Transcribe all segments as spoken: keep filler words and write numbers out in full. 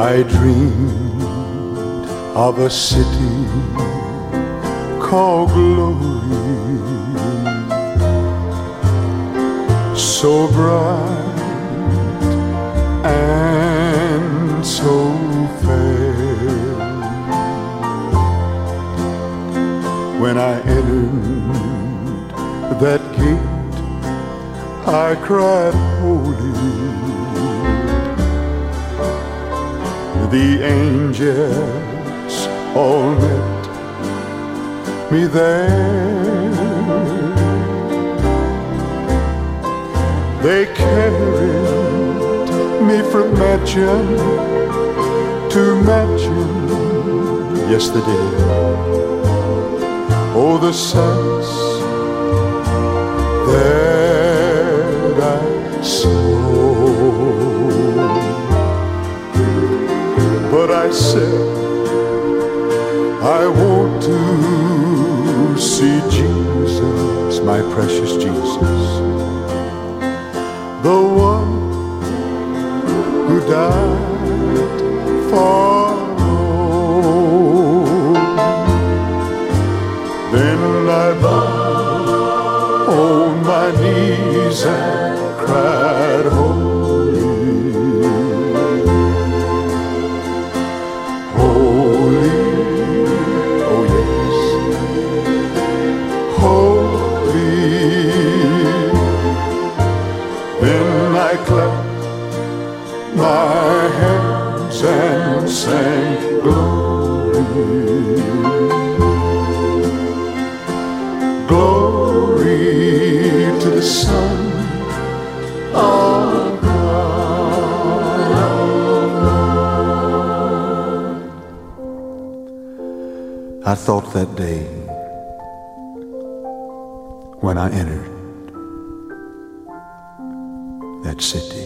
I dreamed of a city called glory, so bright and so fair. When I entered that gate, I cried holy. The angels all met me there. They carried me from mansion to mansion. Yes, they did. Oh, the sights that I saw. But I said, I want to see Jesus, my precious Jesus, the one who died for all. Then I bowed on my knees and cried, holy, holy, oh yes, holy. Then I clapped my hands and sang glory, glory to the Son of God. I thought that day when I entered that city,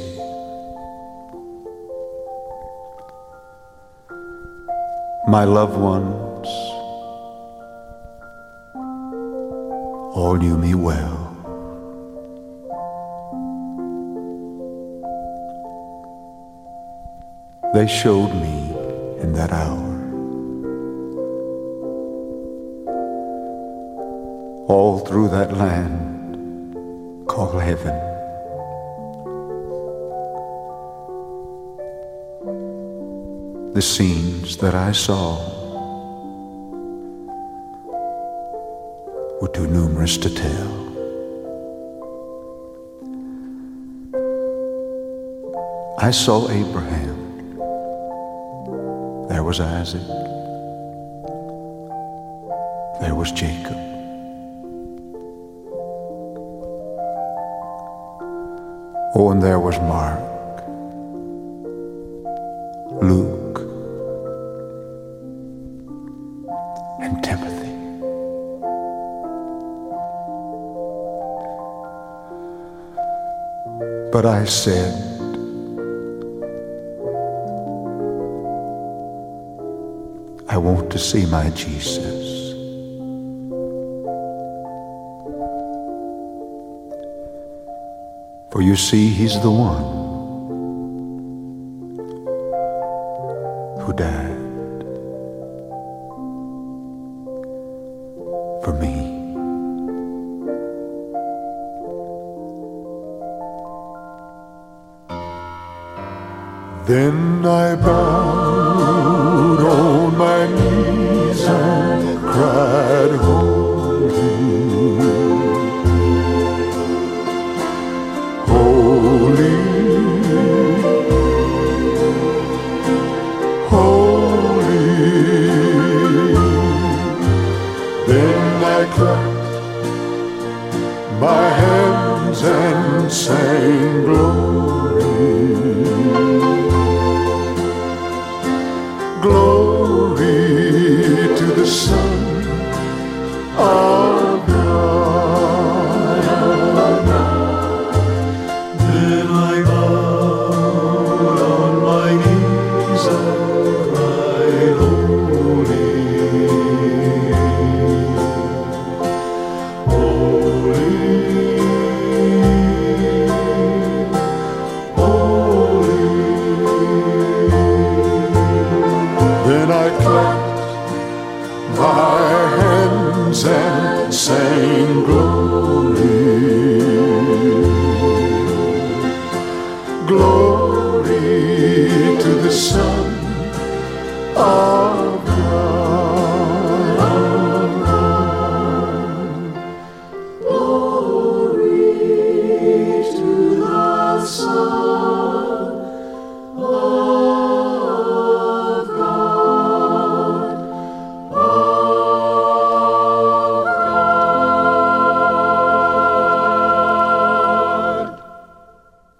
my loved ones all knew me well. They showed me in that hour all through that land called heaven, the scenes that I saw were too numerous to tell. I saw Abraham, there was Isaac, there was Jacob, oh, and there was Mark, Luke, and Timothy. But I said, I want to see my Jesus. For you see, he's the one who died for me. Then I bowed on my knees and cried, holy, holy, holy. Then I clapped my hands and sang glory, glory to the Son of God. Then I bowed on my knees and cried, holy, holy, sun. Oh,